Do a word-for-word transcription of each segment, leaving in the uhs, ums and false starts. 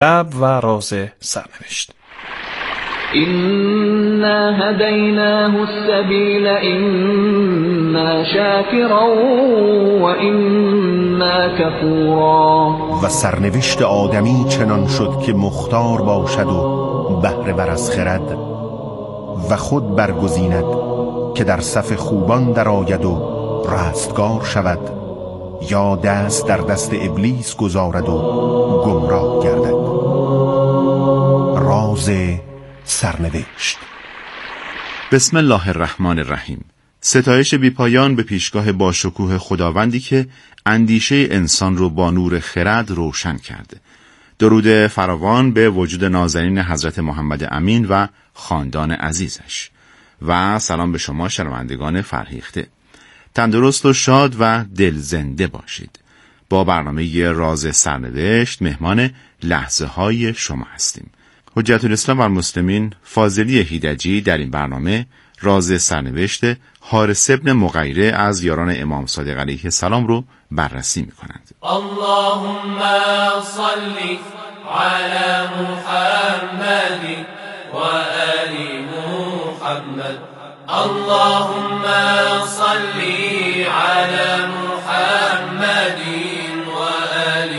طبع و راز سرنوشت. إنا هديناه السبيل إما شاكرا و إما کفورا. و سرنوشت آدمی چنان شد که مختار باشد و بهره بر از خرد و خود برگزیند که در صف خوبان در آید و رستگار شود یا دست در دست ابلیس گذارد و گمراه گردد. راز سرنوشت. بسم الله الرحمن الرحیم. ستایش بی پایان به پیشگاه با شکوه خداوندی که اندیشه انسان رو با نور خرد روشن کرده. درود فراوان به وجود نازنین حضرت محمد امین و خاندان عزیزش و سلام به شما شنوندگان فرهیخته. تندرست و شاد و دلزنده باشید. با برنامه راز سرنوشت مهمان لحظه های شما هستیم. حجت الاسلام و المسلمین فاضلی هیدجی در این برنامه راز سرنوشت حارث بن مغیره از یاران امام صادق علیه السلام رو بررسی می کنند. اللهم صل علی محمد و آل محمد. اللهم صل علی محمد و آل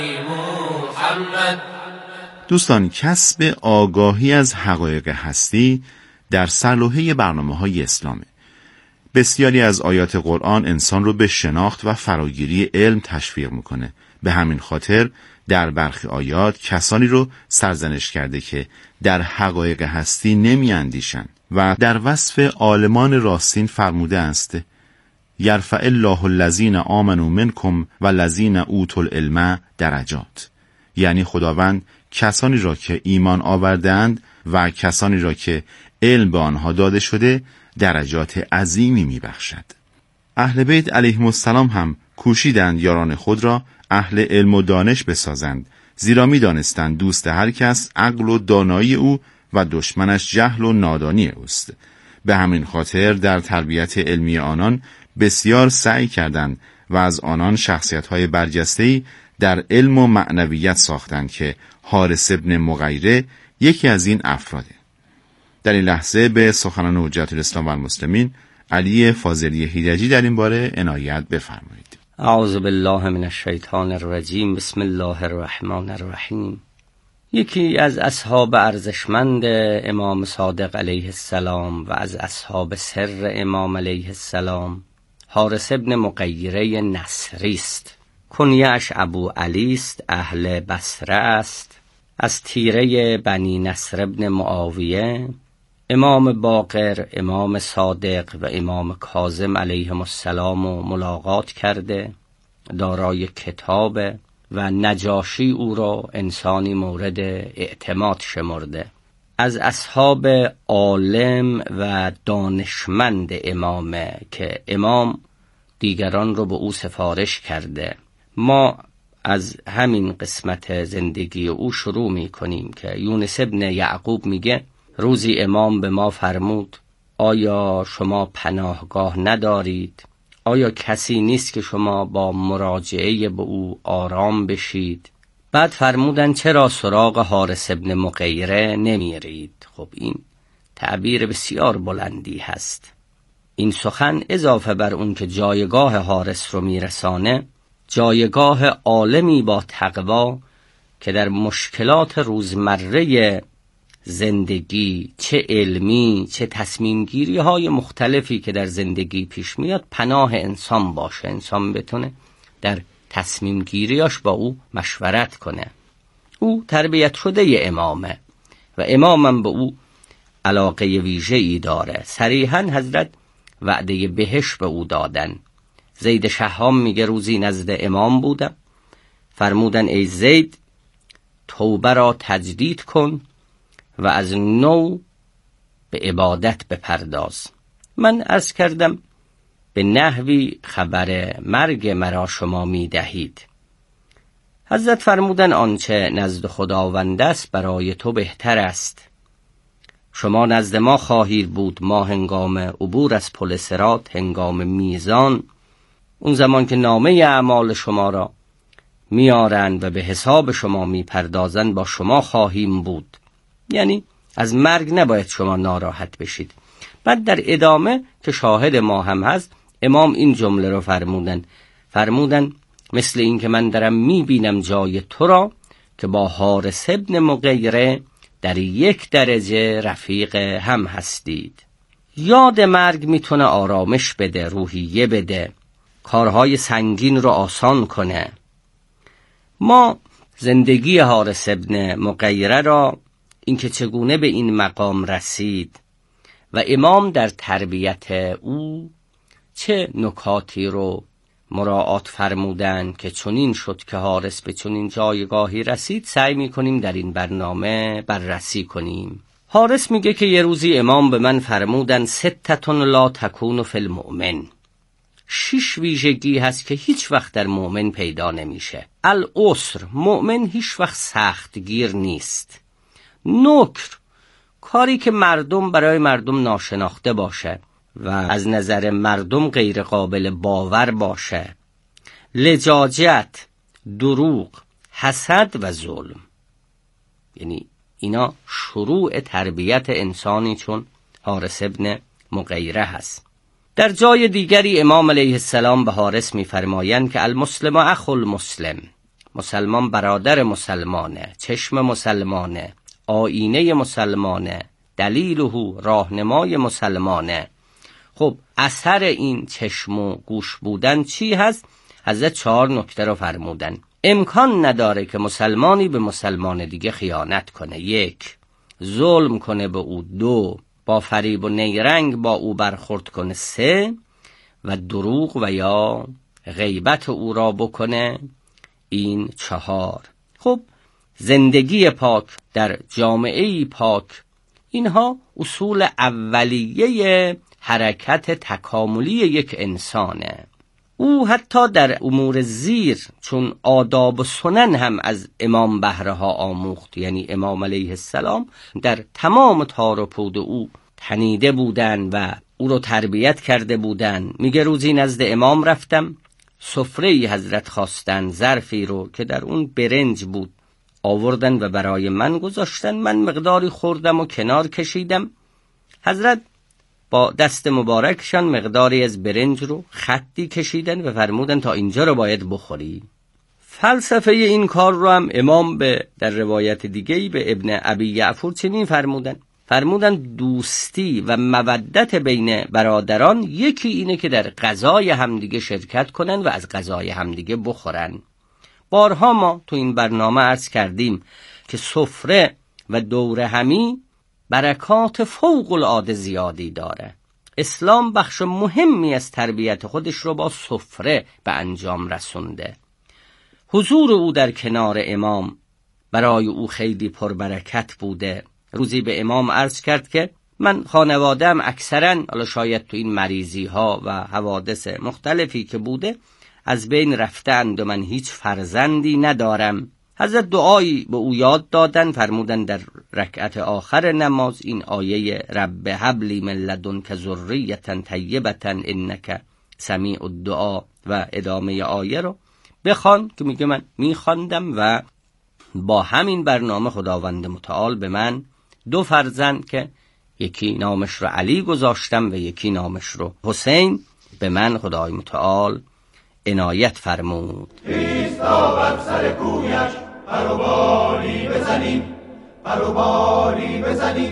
محمد. دوستان، کسب آگاهی از حقایق هستی در سرلوحه برنامه‌های اسلامه. بسیاری از آیات قرآن انسان رو به شناخت و فراگیری علم تشویق میکنه. به همین خاطر در برخی آیات کسانی رو سرزنش کرده که در حقایق هستی نمی اندیشن و در وصف عالمان راستین فرموده است: یرفع الله الذین آمنوا منکم و الذین اوتوا العلم درجات. یعنی خداوند کسانی را که ایمان آوردند و کسانی را که علم به آنها داده شده درجات عظیمی میبخشد. اهل بیت علیهم السلام هم کوشیدند یاران خود را اهل علم و دانش بسازند، زیرا می‌دانستند دوست هر کس عقل و دانایی او و دشمنش جهل و نادانی اوست. به همین خاطر در تربیت علمی آنان بسیار سعی کردند و از آنان شخصیت‌های برجسته‌ای در علم و معنویت ساختند که حارث بن مغیره یکی از این افراده. در این لحظه به سخنان حجت الاسلام و المسلمین علی فاضلی هیدجی در این باره عنایت بفرمایید. اعوذ بالله من الشیطان الرجیم. بسم الله الرحمن الرحیم. یکی از اصحاب ارزشمند امام صادق علیه السلام و از اصحاب سر امام علیه السلام حارث بن مغیره نصری است. کنیه‌اش ابو علی است، اهل بصره است، از تیره بنی نصر بن معاویه. امام باقر، امام صادق و امام کاظم علیهم السلام و ملاقات کرده، دارای کتاب و نجاشی او را انسانی مورد اعتماد شمرده. از اصحاب عالم و دانشمند امامه که امام دیگران رو به او سفارش کرده. ما از همین قسمت زندگی او شروع می کنیم که یونس ابن یعقوب میگه روزی امام به ما فرمود: آیا شما پناهگاه ندارید؟ آیا کسی نیست که شما با مراجعه به او آرام بشید؟ بعد فرمودن چرا سراغ حارث ابن مغیره نمیرید؟ خب این تعبیر بسیار بلندی هست. این سخن اضافه بر اون که جایگاه حارث رو میرسانه، جایگاه عالمی با تقوا که در مشکلات روزمره زندگی، چه علمی چه تصمیم گیری های مختلفی که در زندگی پیش میاد، پناه انسان باشه، انسان بتونه در تصمیم گیریاش با او مشورت کنه. او تربیت شده امامه و امامم به او علاقه ویژه‌ای داره. صریحاً حضرت وعده بهشت به او دادن. زید شهام میگه روزی نزد امام بودم، فرمودن ای زید توبه را تجدید کن و از نو به عبادت بپرداز. من عرض کردم به نحوی خبر مرگ مرا شما میدهید. حضرت فرمودن آنچه نزد خداوند است برای تو بهتر است. شما نزد ما خواهید بود، ما هنگام عبور از پل صراط، هنگام میزان، اون زمان که نامه اعمال شما را میارند و به حساب شما میپردازند با شما خواهیم بود. یعنی از مرگ نباید شما ناراحت بشید. بعد در ادامه که شاهد ما هم هست، امام این جمله رو فرمودن فرمودن مثل این که من دارم میبینم جای تو را که با حارث ابن مغیره در یک درجه رفیق هم هستید. یاد مرگ میتونه آرامش بده، روحیه بده، کارهای سنگین رو آسان کنه. ما زندگی حارث ابن مغیره را، اینکه چگونه به این مقام رسید و امام در تربیت او چه نکاتی رو مراعات فرمودن که چنین شد که حارث به چنین جایگاهی رسید، سعی میکنیم در این برنامه بررسی کنیم. حارث میگه که یه روزی امام به من فرمودن ستتون لا تکون فی المؤمن. شش ویژگی هست که هیچ وقت در مؤمن پیدا نمیشه. العسر، مؤمن هیچ وقت سختگیر نیست. نکر، کاری که مردم برای مردم ناشناخته باشه و از نظر مردم غیر قابل باور باشه. لجاجت، دروغ، حسد و ظلم. یعنی اینا شروع تربیت انسانی چون حارث ابن مغیره هست. در جای دیگری امام علیه السلام به حارث می‌فرمایند که المسلم اخو المسلم، مسلمان برادر مسلمانه، چشم مسلمانه، آینه مسلمانه، دلیله راهنمای مسلمانه. خب اثر این چشم و گوش بودن چی هست؟ حضرت چهار نکته رو فرمودن. امکان نداره که مسلمانی به مسلمان دیگه خیانت کنه، یک، ظلم کنه به او، دو، با فریب و نیرنگ با او برخورد کنه، سه، و دروغ و یا غیبت او را بکنه، این چهار. خب زندگی پاک در جامعه پاک، اینها اصول اولیه حرکت تکاملی یک انسانه. او حتی در امور زیر چون آداب و سنن هم از امام بهره ها آموخت. یعنی امام علیه السلام در تمام تار و پود او تنیده بودن و او رو تربیت کرده بودن. میگه روزی نزد امام رفتم، سفره‌ای حضرت خواستن، ظرفی رو که در اون برنج بود آوردن و برای من گذاشتن. من مقداری خوردم و کنار کشیدم. حضرت با دست مبارکشان مقداری از برنج رو خطی کشیدن و فرمودن تا اینجا رو باید بخوری. فلسفه این کار رو هم امام به در روایت دیگه‌ای به ابن ابی یعفور چنین فرمودن فرمودن دوستی و مودت بین برادران یکی اینه که در غذای همدیگه شرکت کنن و از غذای همدیگه بخورن. بارها ما تو این برنامه عرض کردیم که سفره و دور همی برکات فوق العاده زیادی داره. اسلام بخش مهمی از تربیت خودش رو با سفره به انجام رسونده. حضور او در کنار امام برای او خیلی پربرکت بوده. روزی به امام عرض کرد که من خانواده‌ام اکثرا، حالا شاید تو این مریضی ها و حوادث مختلفی که بوده، از بین رفتند و من هیچ فرزندی ندارم. حضرت دعایی به او یاد دادن، فرمودن در رکعت آخر نماز این آیه رب هب لی من لدنک ذریة طیبة انک سمیع الدعا و ادامه آیه رو بخوان، که میگه من میخواندم و با همین برنامه خداوند متعال به من دو فرزند که یکی نامش رو علی گذاشتم و یکی نامش رو حسین، به من خدای متعال عنایت فرمود. ایستا بر سر کویش بروباری بزنیم، بروباری بزنیم،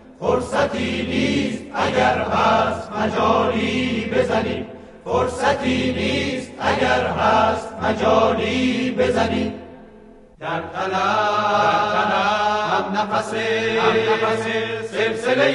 فرصتی نیست اگر هست مجالی بزنیم، فرصتی نیست اگر هست مجالی بزنیم. در طلب هم نفس سلسله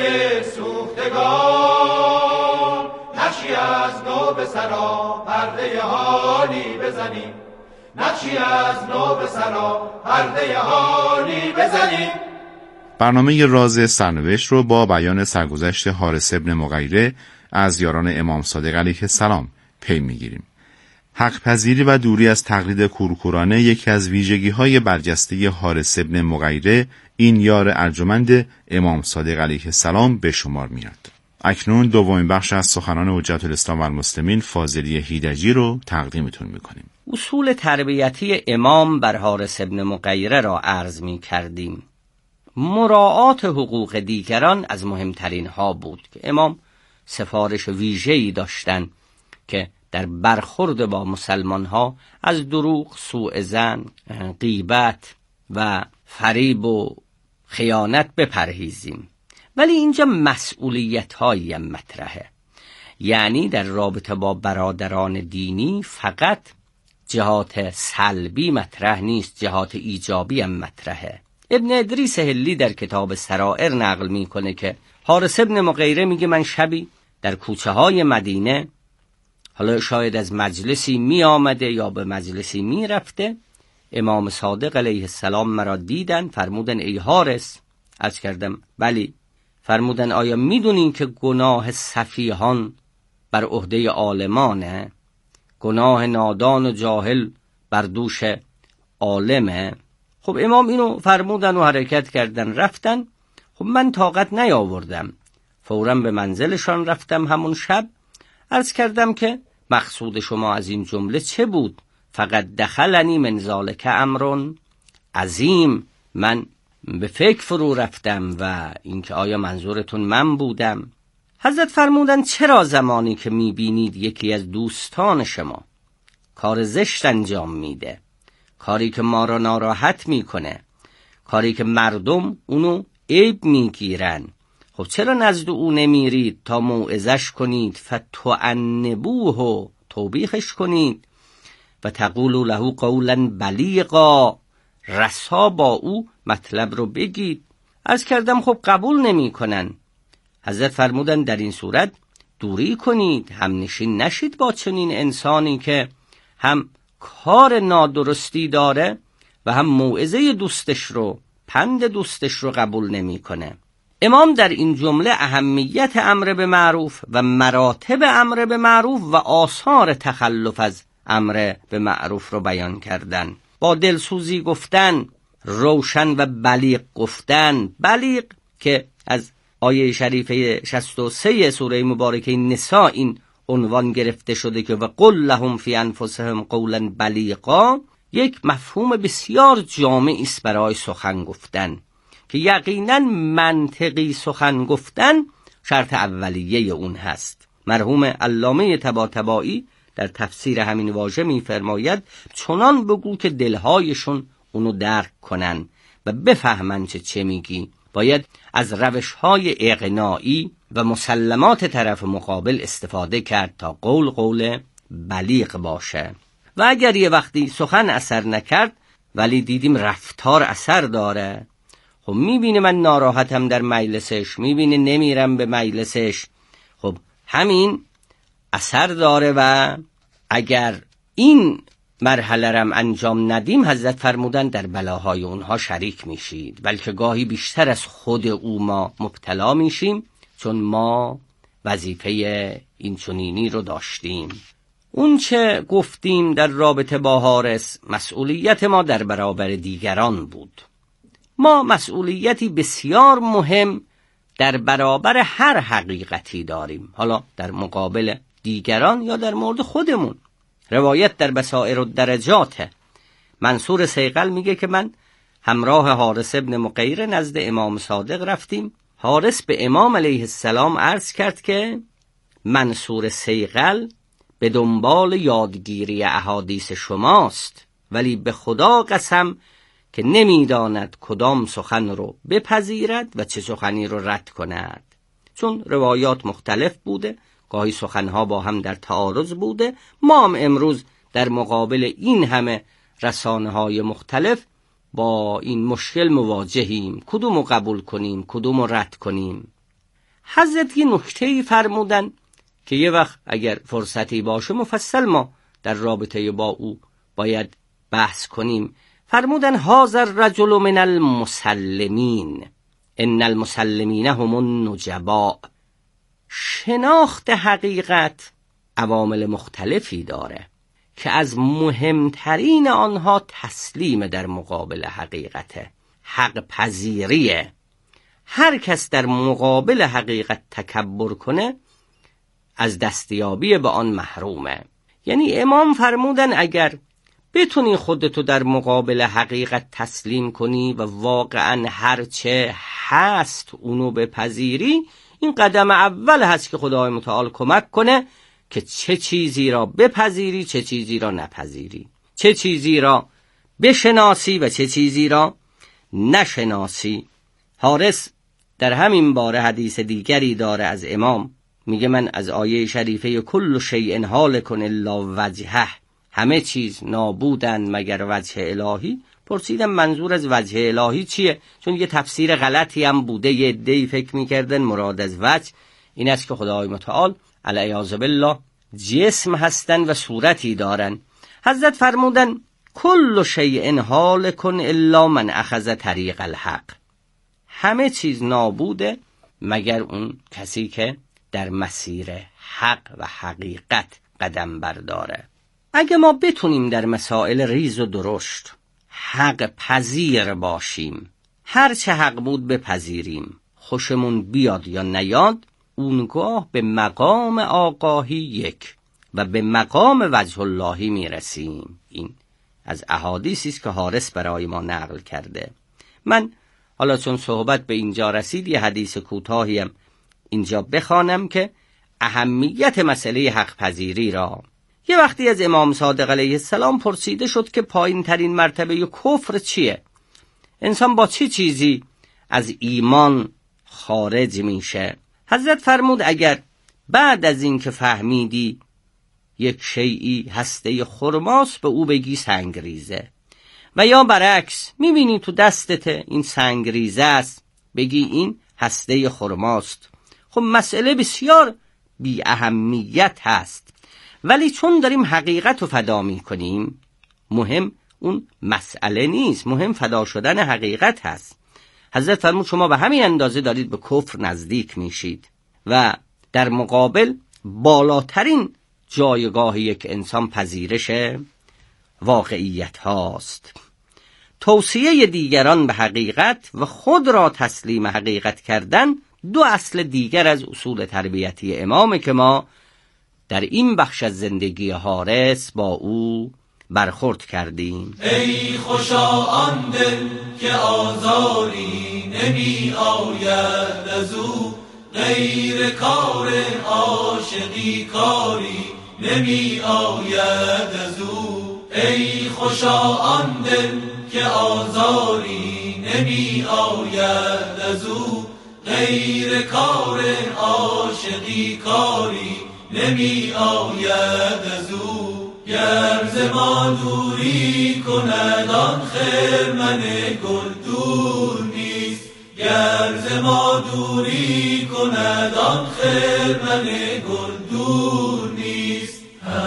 سوختگان، نقشی از نو به سرا پرده حالی بزنیم، نقشی از نو به سرا پرده حالی بزنیم. برنامه راز سرنوشت رو با بیان سرگذشت حارث ابن مغیره از یاران امام صادق علیه السلام پی میگیریم. حق پذیری و دوری از تقلید کورکورانه یکی از ویژگی‌های برجسته حارث ابن مغیره، این یار ارجمند امام صادق علیه السلام به شمار میاد. اکنون دومین بخش از سخنان حجت الاسلام و المسلمین فاضلی هیدجی رو تقدیمتون میکنیم. اصول تربیتی امام بر حارث ابن مغیره را عرض می کردیم. مراعات حقوق دیگران از مهمترین ها بود که امام سفارش ویژه‌ای داشتند که در برخورد با مسلمان ها از دروغ، سوء ظن، غیبت و فریب و خیانت بپرهیزیم. ولی اینجا مسئولیت هایی مطرحه، یعنی در رابطه با برادران دینی فقط جهات سلبی مطرح نیست، جهات ایجابی هم مطرحه. ابن ادریس هلی در کتاب سرائر نقل میکنه که حارث ابن مغیره میگه من شبی در کوچه های مدینه، حالا شاید از مجلسی می آمده یا به مجلسی می رفته، امام صادق علیه السلام مرا دیدن، فرمودن ای حارث. عرض کردم بلی. فرمودن آیا میدونین که گناه سفیهان بر عهده عالمانه؟ گناه نادان و جاهل بر دوش عالمه؟ خب امام اینو فرمودن و حرکت کردن رفتن. خب من طاقت نیاوردم، فوراً به منزلشان رفتم همون شب. عرض کردم که مقصود شما از این جمله چه بود؟ فقط دخلنی من ذالک امر عظیم، من به فکر فرو رفتم و اینکه آیا منظورتون من بودم؟ حضرت فرمودن چرا زمانی که میبینید یکی از دوستان شما کار زشت انجام میده، کاری که ما را ناراحت میکنه، کاری که مردم اونو عیب میگیرن، خب چرا نزد او نمیرید تا موعظش کنید، فتعنبوه و توبیخش کنید و تقولوا له قولا بلیغا، رسا با او مطلب رو بگید. عرض کردم خب قبول نمی کنن. حضرت فرمودن در این صورت دوری کنید، هم نشین نشید با چنین انسانی که هم کار نادرستی داره و هم موعظه دوستش رو، پند دوستش رو قبول نمی کنه. امام در این جمله اهمیت امر به معروف و مراتب امر به معروف و آثار تخلف از امر به معروف رو بیان کردن. با دلسوزی گفتن، روشن و بلیغ گفتن. بلیغ که از آیه شریفه شصت و سه سوره مبارکه نساء این عنوان گرفته شده که و قل لهم فی انفسهم قولا بلیغا، یک مفهوم بسیار جامع است برای سخن گفتن که یقینا منطقی سخن گفتن شرط اولیه اون هست. مرحوم علامه طباطبایی در تفسیر همین واژه می‌فرماید چنان بگو که دلهایشون اونو درک کنن و بفهمن چه چه میگی. باید از روش‌های اقناعی و مسلمات طرف مقابل استفاده کرد تا قول قول بلیغ باشه. و اگر یه وقتی سخن اثر نکرد ولی دیدیم رفتار اثر داره، خب میبینه من ناراحتم در مجلسش، میبینه نمیرم به مجلسش، خب همین اثر داره و اگر این مرحله رم انجام ندیم حضرت فرمودن در بلاهای اونها شریک میشید، بلکه گاهی بیشتر از خود او ما مبتلا میشیم، چون ما وظیفه این چنینی رو داشتیم. اون چه گفتیم در رابطه با حارث، مسئولیت ما در برابر دیگران بود. ما مسئولیتی بسیار مهم در برابر هر حقیقتی داریم، حالا در مقابل دیگران یا در مورد خودمون. روایت در بصائر الدرجات منصور صیقل میگه که من همراه حارث ابن مغیره نزد امام صادق رفتیم. حارث به امام علیه السلام عرض کرد که منصور صیقل به دنبال یادگیری احادیث شماست، ولی به خدا قسم که نمیداند کدام سخن رو بپذیرد و چه سخنی رو رد کند. چون روایات مختلف بوده، گاهی سخنها با هم در تعارض بوده، ما هم امروز در مقابل این همه رسانه‌های مختلف با این مشکل مواجهیم، کدوم رو قبول کنیم، کدوم رو رد کنیم. حضرت یه نکته‌ای فرمودن که یه وقت اگر فرصتی باشه مفصل ما در رابطه با او باید بحث کنیم. فرمودن هذا الرجل من المسلمین ان المسلمین هم النجباء. شناخت حقیقت عوامل مختلفی داره که از مهمترین آنها تسلیم در مقابل حقیقته، حق پذیریه. هر کس در مقابل حقیقت تکبر کنه از دستیابی به آن محرومه. یعنی امام فرمودن اگر بتونی خودتو در مقابل حقیقت تسلیم کنی و واقعا هرچه هست اونو بپذیری، این قدم اول هست که خدای متعال کمک کنه که چه چیزی را بپذیری چه چیزی را نپذیری، چه چیزی را بشناسی و چه چیزی را نشناسی. حارس در همین باره حدیث دیگری داره از امام، میگه من از آیه شریفه کل شیء هالک الا وجهه، همه چیز نابودن مگر وجه الهی، پرسیدم منظور از وجه الهی چیه؟ چون یه تفسیر غلطی هم بوده، یه عده‌ای فکر میکردن مراد از وجه این است که خدای متعال علیاذ بالله جسم هستن و صورتی دارن. حضرت فرمودن کل شیء هالک الا من اخذ طریق الحق، همه چیز نابوده مگر اون کسی که در مسیر حق و حقیقت قدم برداره. اگه ما بتونیم در مسائل ریز و درشت حق پذیر باشیم، هر چه حق بود بپذیریم، خوشمون بیاد یا نیاد، اونگاه به مقام آگاهی یک و به مقام وجه اللهی میرسیم. این از احادیثی است که حارس برای ما نقل کرده. من حالا چون صحبت به اینجا رسید یه حدیث کوتاهی هم اینجا بخوانم که اهمیت مسئله حق پذیری را. یه وقتی از امام صادق علیه السلام پرسیده شد که پایین ترین مرتبه کفر چیه؟ انسان با چه چی چیزی از ایمان خارج میشه؟ حضرت فرمود اگر بعد از این که فهمیدی یک شیئی هسته خرماست به او بگی سنگریزه، و یا برعکس میبینی تو دستت این سنگریزه است بگی این هسته خرماست. خب مسئله بسیار بی اهمیت هست، ولی چون داریم حقیقت رو فدا می کنیم مهم اون مسئله نیست، مهم فدا شدن حقیقت هست. حضرت فرمود شما به همین اندازه دارید به کفر نزدیک میشید و در مقابل بالاترین جایگاه یک انسان پذیرش واقعیت هاست. توصیه دیگران به حقیقت و خود را تسلیم حقیقت کردن دو اصل دیگر از اصول تربیتی امامه که ما در این بخش از زندگی حارس با او برخورد کردیم. ای خوشا آن دل که آزاری نمی آید از او، غیر کار عاشقی کاری نمی آید از او. ای خوشا آن دل که آزاری نمی آید از او، غیر کار عاشقی کاری نمی آید از او. گر ز ما دوری کند آن خرمن گل دور نیست، گر ز ما دوری کند آن خرمن گل دور نیست.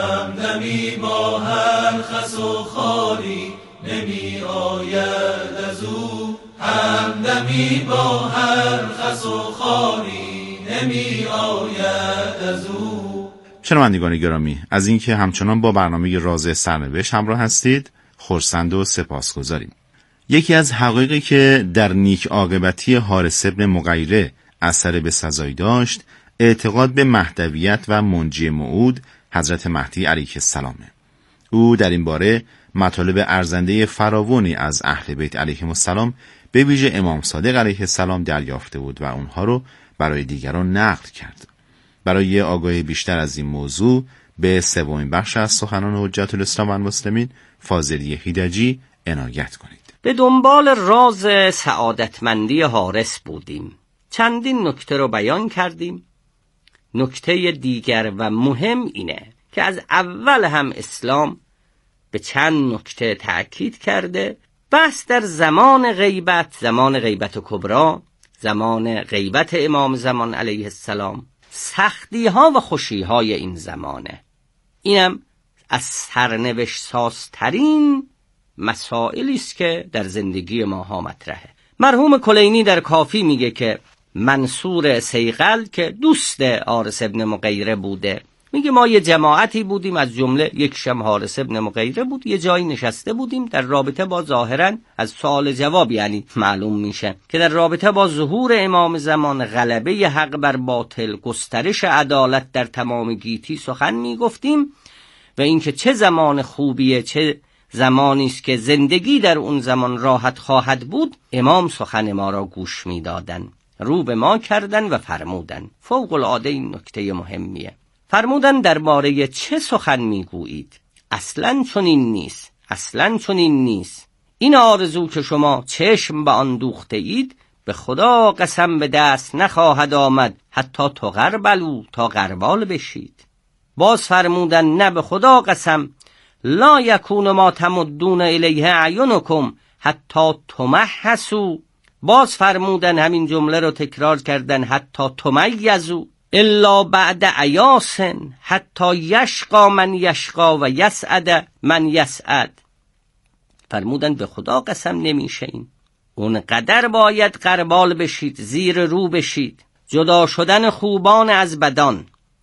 همدمی با هر خس و خاری نمی آید از او، همدمی با هر خس و خاری نمی آید از او. شنوندگان گرامی، از اینکه همچنان با برنامه راز سرنوشت همراه هستید خرسند و سپاسگزاریم. یکی از حقایقی که در نیک عاقبتی حارس بن مغیره اثر به سزایی داشت اعتقاد به مهدویت و منجی موعود حضرت مهدی علیه السلامه. او در این باره مطالب ارزنده فراوانی از اهل بیت علیهم السلام به ویژه امام صادق علیه السلام دریافته بود و اونها رو برای دیگران نقل کرد. برای آگاهی بیشتر از این موضوع به سومین بخش از سخنان حجت الاسلام و المسلمین فاضلی هیدجی عنایت کنید. به دنبال راز سعادتمندی حارس بودیم. چندین نکته رو بیان کردیم. نکته دیگر و مهم اینه که از اول هم اسلام به چند نکته تأکید کرده. بس در زمان غیبت، زمان غیبت کبرا، زمان غیبت امام زمان علیه السلام، سختی ها و خوشی های این زمانه. اینم از سرنوشت سازترین مسائلی است که در زندگی ما ها مطرحه. مرحوم کلینی در کافی میگه که منصور سیغل که دوست حارس بن مغیره بوده میگه ما یه جماعتی بودیم، از جمله یکشم حارث ابن مغیره بود، یه جایی نشسته بودیم در رابطه با ظاهرا از سوال جواب یعنی معلوم میشه که در رابطه با ظهور امام زمان، غلبه حق بر باطل، گسترش عدالت در تمام گیتی سخن میگفتیم و اینکه چه زمان خوبیه، چه زمانی است که زندگی در اون زمان راحت خواهد بود. امام سخن ما را گوش میدادن، رو به ما کردن و فرمودن. فوق العاده این نکته مهمیه. فرمودن درباره چه سخن میگویید؟ اصلاً چنین نیست، اصلاً چنین نیست. این آرزو که شما چشم به آن دوخته اید، به خدا قسم به دست نخواهد آمد حتی تو غربلو، تا غربال بشید. باز فرمودن نه به خدا قسم، لا یکون ما تمدون الیه اعینکم حتی تمحسوا. باز فرمودن همین جمله رو تکرار کردن، حتی تمیزوا الا بعد عیاس حتی یشقا من یشقا و یسعد من یسعد. فرمودن به خدا قسم نمیشه، این اون قدر باید غربال بشید، زیر رو بشید. جدا شدن خوبان از بدان،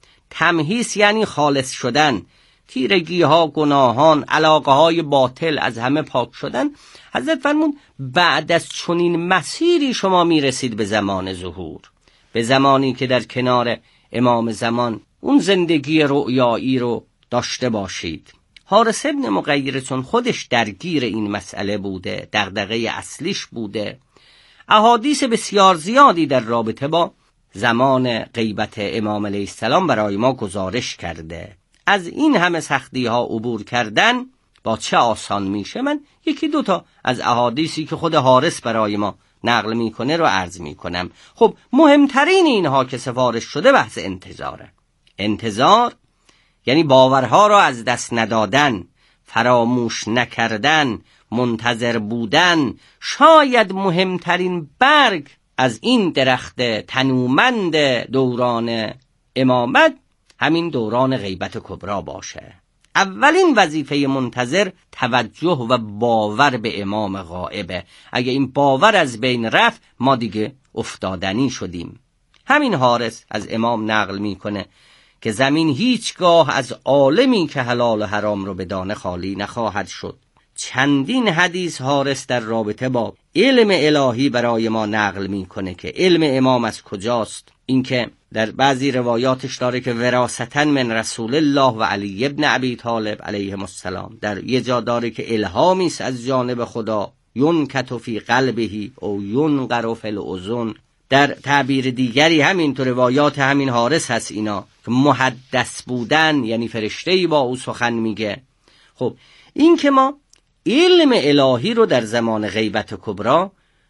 تمحیص یعنی خالص شدن، تیرگی ها، گناهان، علاقه های باطل از همه پاک شدن. حضرت فرمود بعد از چنین مسیری شما میرسید به زمان ظهور، به زمانی که در کنار امام زمان اون زندگی رؤیایی رو داشته باشید. حارث ابن مغیره چون خودش درگیر این مسئله بوده، دغدغه اصلیش بوده، احادیث بسیار زیادی در رابطه با زمان غیبت امام علیه السلام برای ما گزارش کرده. از این همه سختی ها عبور کردن با چه آسان میشه. من یکی دوتا از احادیثی که خود حارث برای ما نقل میکنه رو عرض میکنم. خب مهمترین اینها که سفارش شده بحث انتظاره. انتظار یعنی باورها را از دست ندادن، فراموش نکردن، منتظر بودن. شاید مهمترین برگ از این درخت تنومند دوران امامت همین دوران غیبت کبرا باشه. اولین وظیفه منتظر توجه و باور به امام غائبه. اگه این باور از بین رفت ما دیگه افتادنی شدیم. همین حارث از امام نقل میکنه که زمین هیچگاه از عالمی که حلال و حرام رو بدانه خالی نخواهد شد. چندین حدیث حارث در رابطه با علم الهی برای ما نقل میکنه که علم امام از کجاست. اینکه در بعضی روایاتش داره که وراثتاً من رسول الله و علی ابن ابی طالب علیهم السلام. در یه جا داره که الهامی است از جانب خدا، ینکت فی قلبه او ینقر فی الاذن. در تعبیر دیگری همین تو روایات همین حارث هست اینا که محدث بودن یعنی فرشته‌ای با او سخن میگه. خب این که ما علم الهی رو در زمان غیبت کبرا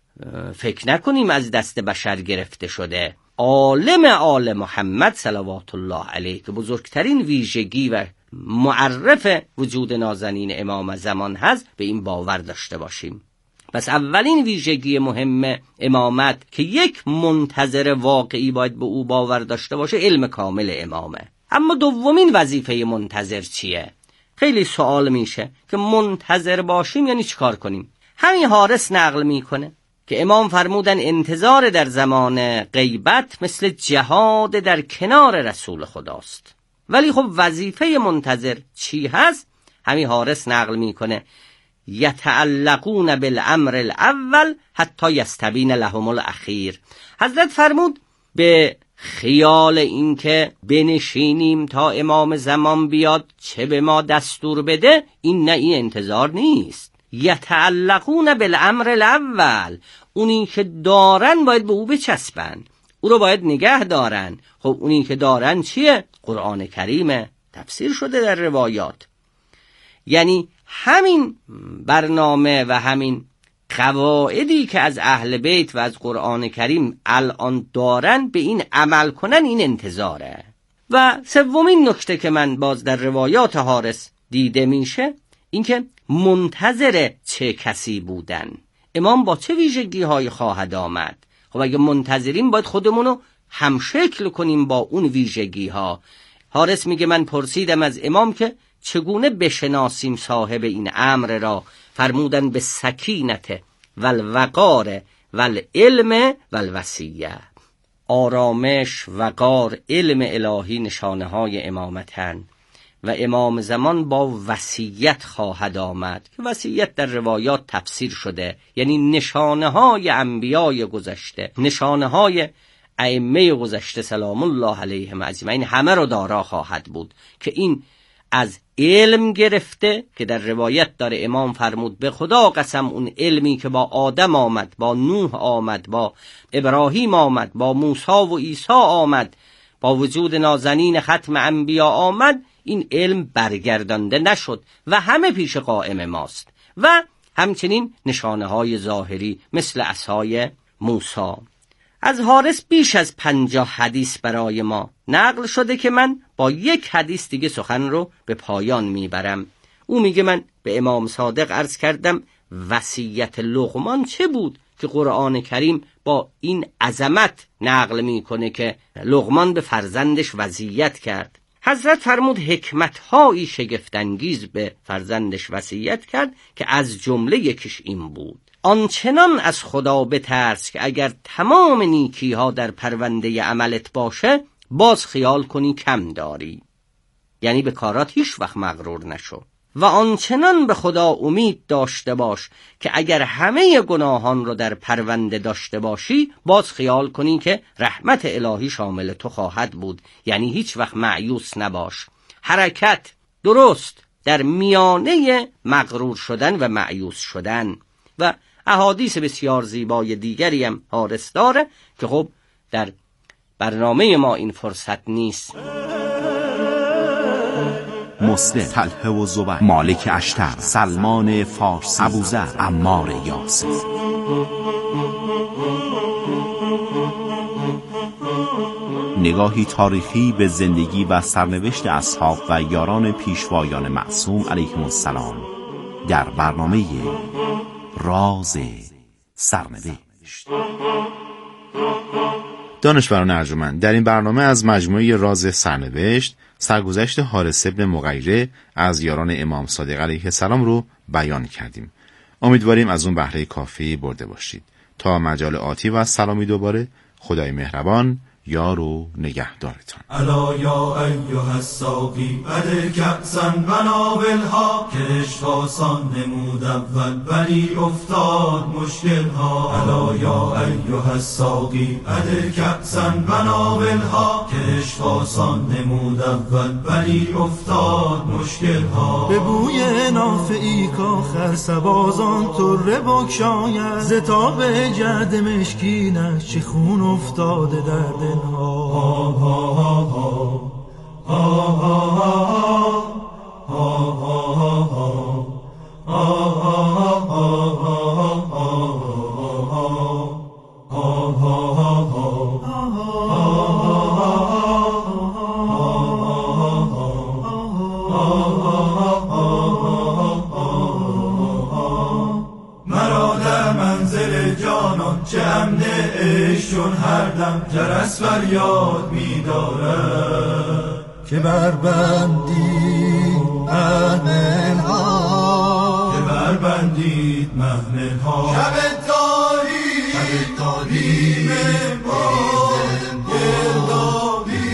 فکر نکنیم از دست بشر گرفته شده. عالم آل محمد صلوات الله علیه که بزرگترین ویژگی و معرف وجود نازنین امام زمان هست، به این باور داشته باشیم. پس اولین ویژگی مهم امامت که یک منتظر واقعی باید به او باور داشته باشه، علم کامل امامه. اما دومین وظیفه منتظر چیه؟ خیلی سوال میشه که منتظر باشیم یعنی چیکار کنیم؟ همین حارث نقل میکنه که امام فرمودن انتظار در زمان غیبت مثل جهاد در کنار رسول خداست. ولی خب وظیفه منتظر چی هست؟ همین حارث نقل میکنه یتعلقون بالامر الاول حتی یستبین لهم الاخیر. حضرت فرمود به خیال این که بنشینیم تا امام زمان بیاد چه به ما دستور بده، این نه، این انتظار نیست. یتعلقون بالامر الاول، اونی که دارن باید به او بچسبن، او رو باید نگه دارن. خب اونی که دارن چیه؟ قرآن کریمه، تفسیر شده در روایات. یعنی همین برنامه و همین قواعدی که از اهل بیت و از قرآن کریم الان دارن به این عمل کنن، این انتظاره. و سومین نکته که من باز در روایات حارث دیده میشه اینکه منتظر چه کسی بودن، امام با چه ویژگی های خواهد آمد. خب اگه منتظریم باید خودمونو همشکل کنیم با اون ویژگی ها. حارث میگه من پرسیدم از امام که چگونه بشناسیم صاحب این امر را؟ فرمودن به سکینت والوقار والعلم والوصیه. آرامش، وقار، علم الهی نشانه های امامتن و امام زمان با وصیت خواهد آمد که وصیت در روایات تفسیر شده، یعنی نشانه های انبیای گذشته، نشانه های ائمه گذشته سلام الله علیهم اجمعین همه رو دارا خواهد بود که این از علم گرفته که در روایت داره امام فرمود به خدا قسم اون علمی که با آدم آمد، با نوح آمد، با ابراهیم آمد، با موسی و عیسی آمد، با وجود نازنین ختم انبیا آمد، این علم برگردانده نشد و همه پیش قائم ماست. و همچنین نشانه های ظاهری مثل عصای موسی. از حارث بیش از پنجاه حدیث برای ما نقل شده که من با یک حدیث دیگه سخن رو به پایان میبرم. او میگه من به امام صادق عرض کردم وصیت لقمان چه بود که قرآن کریم با این عظمت نقل میکنه که لقمان به فرزندش وصیت کرد. حضرت فرمود حکمت‌هایی شگفت‌انگیز به فرزندش وصیت کرد که از جمله یکیش این بود: آنچنان از خدا بترس که اگر تمام نیکی ها در پرونده عملت باشه باز خیال کنی کم داری، یعنی به کارات هیچ وقت مغرور نشو. و آنچنان به خدا امید داشته باش که اگر همه گناهان رو در پرونده داشته باشی باز خیال کنی که رحمت الهی شامل تو خواهد بود، یعنی هیچ وقت مایوس نباش. حرکت درست در میانه مغرور شدن و مایوس شدن. و احادیث بسیار زیبای دیگری هم حارث داره که خب در برنامه ما این فرصت نیست. مسلم، طلحه و زبیر، مالک اشتر، سلمان فارسی، ابوذر، عمار یاسر. نگاهی تاریخی به زندگی و سرنوشت اصحاب و یاران پیشوایان معصوم علیهم السلام در برنامه راز سرنوشت. دانشوران ارجمند، در این برنامه از مجموعه راز سرنوشت سرگذشت حارث ابن مغیره از یاران امام صادق علیه السلام رو بیان کردیم. امیدواریم از اون بهره کافی برده باشید. تا مجال آتی و سلامی دوباره، خدای مهربان یار و نگهدارتان. الا یا ایها الساقی بده کأسا بناولها که عشق آسان نمود اول ولی افتاد مشکل ها. الا یا ایها الساقی بده کأسا بناولها که عشق آسان نمود اول ولی افتاد مشکل ها. به بوی نافعی کاخر سبازان طره بگشاید ز تاب جعد مشکینش چه خون افتاده در دل. مرا در منزل جانان چه امن عشق چون هر دم جرس فریاد می‌دارد که بربندید محمل‌ها، که بربندید محمل‌ها. شب تاریک، شب تاریک بریزم گردابی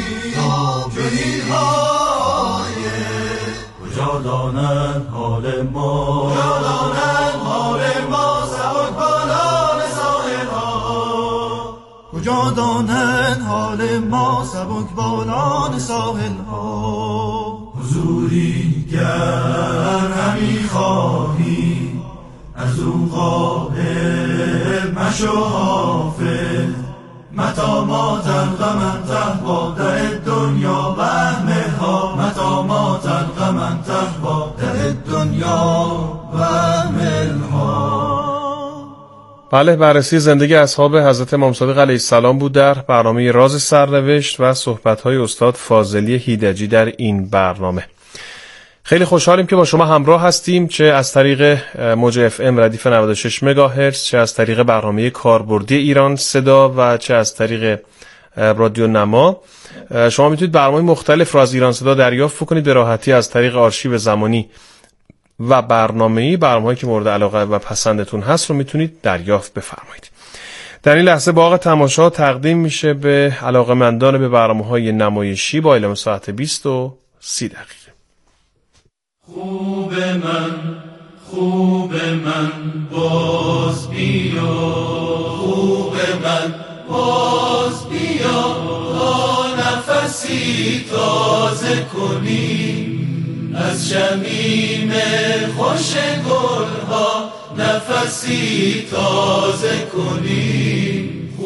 جلیهای کجا دانند حال ما، کجا دانند حال ما سبک بالان ساحل‌ها، کجا دانند حال ما سبک بالان ساحل‌ها. حضوری گر همی خواهی از او غافل مشو حافظ، متا ما تلقى من تهوى در الدنیا وهمها، متا ما تلقى من تهوى در الدنیا وهمها. بله، بررسی زندگی اصحاب حضرت امام صادق علیه السلام بود در برنامه راز سرنوشت و صحبت‌های استاد فاضلی هیدجی در این برنامه. خیلی خوشحالیم که با شما همراه هستیم، چه از طریق موج اف ام ردیف نود و شش مگاهرتز، چه از طریق برنامه کاربردی ایران صدا و چه از طریق رادیو نما. شما میتونید برنامه مختلف را از ایران صدا دریافت کنید به راحتی از طریق آرشیو زمانی و برنامه‌ای. برنامه‌ای که مورد علاقه و پسندتون هست رو میتونید دریافت بفرمایید. در این لحظه باغ تماشا تقدیم میشه به علاقه‌مندان به برنامه‌های نمایشی با اعلام ساعت بیست و سی دقیقه. خوب من خوب من باز بیا، خوب من باز بیا، تا نفسی تازه کنی از شمیم خوش گلها، نفسی تازه کنی